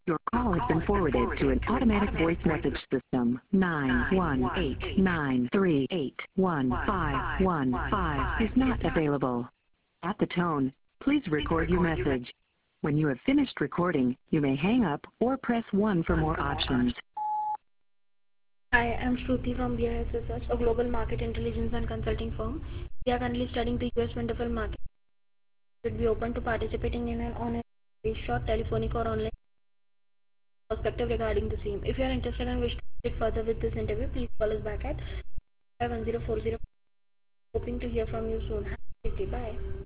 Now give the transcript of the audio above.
Your call has been forwarded to an automatic voice message system. 91893811515 is not available. At the tone, please record your message. When you have finished recording, you may hang up or press 1 for more options. Hi, I'm Shruti from BIS Research, a global market intelligence and consulting firm. We are currently studying the US wonderful market. You should be open to participating in on a short telephonic or online perspective regarding the same. If you are interested and wish to proceed further with this interview, please call us back at 51040. Hoping to hear from you soon. Have a great day. Bye.